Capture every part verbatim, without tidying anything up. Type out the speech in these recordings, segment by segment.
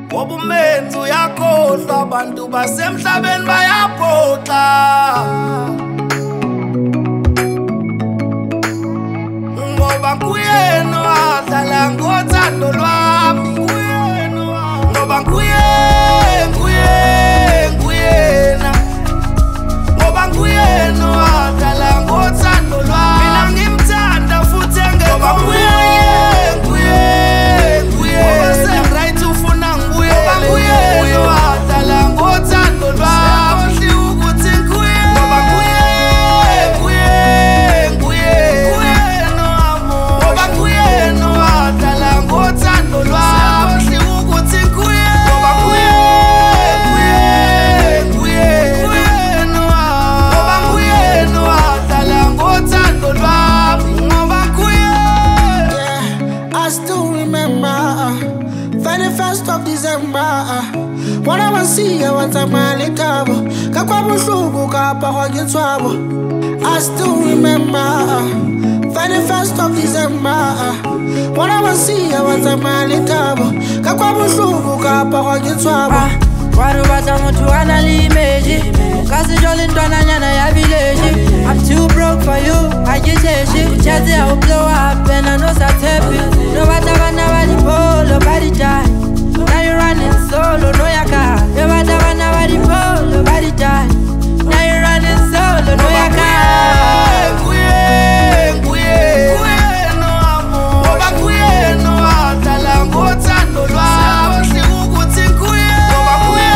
Wobumenzi uyakhohlwa abantu basemhlabeni bayaphoxa. Ngoba kuyena wadlala ngothando lwami, ngoba kuye kuye kuyena, ngoba kuyena wadlala ngothando lwami. Mina ngimthanda futhi engekho kuye kuye kuye. Ngoba sengight ufuna ngibuyele kuye wadlala ngothando lwami. Sikhohli ukuthi ngikuye ngoba kuye kuye kuye kuyena amor. Ngoba kuyena wadlala ngothando lwami. Sikhohli ukuthi ngikuye ngoba kuye kuye kuye kuyena ngoba kuyena wadlala ngothando lwami. Ngoba kuye. Yeah, I still remember thirty-first of December. When I was see you once I'm a little Kakwabusugu kapa kwa gitwabo. I still remember thirty-first of December. When I was see you once I'm a little Kakwabusugu kapa kwa gitwabo. Waru bata mutu analimeji Kasi joli ntwana nyana ya village. I'm too broke for you, ajiteshi Uchezi ya blow up and I know satepi. No bata wana wadi polo, body die. Now you running solo, no yaka. No bata wana wadi polo, body die. Now you running solo, no yaka. Kuye kuye kuye no amor. Ngoba kuye no wadlala ngothando lwami. Sikhohli ukuthi ngikuye ngoba kuye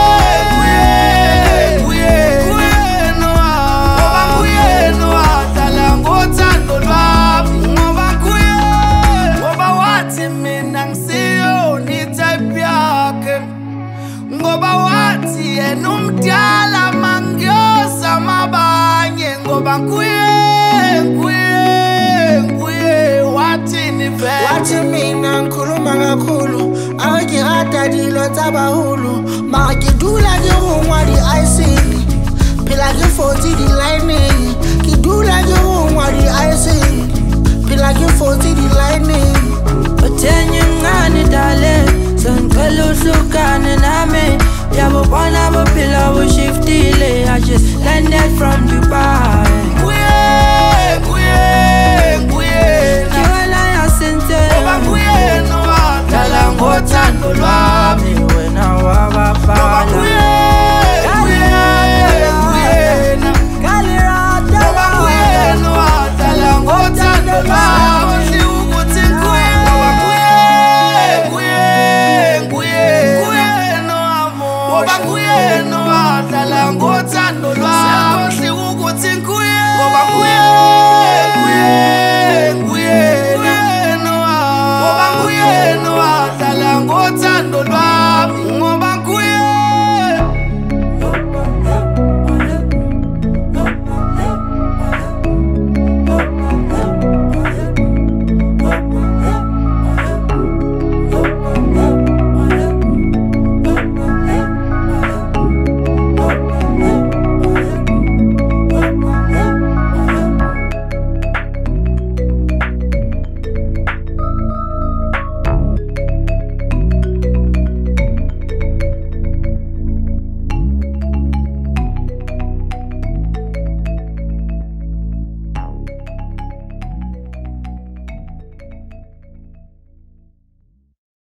kuye kuye kuyena. Ngoba kuyena wadlala ngothando lwami. Ngoba kuye ngoba wathi mina ngisiyoni type yakhe. Ngoba wathi yena umdala mangiyozama abanye. Ngoba kuye kuye kuye wathini vele. Wathi mina ngikhuluma kakhulu awangirata dilo tabahulu. Mara kidula ngirungwa di-icing. Phila ngifoti di-lining. Kidula ngirungwa di-icing. Phila ngifoti di-lining. Uthenye mncane dale Sengicela uhlukane nami Yabo bona bophila bushiftile I just landed from Dubai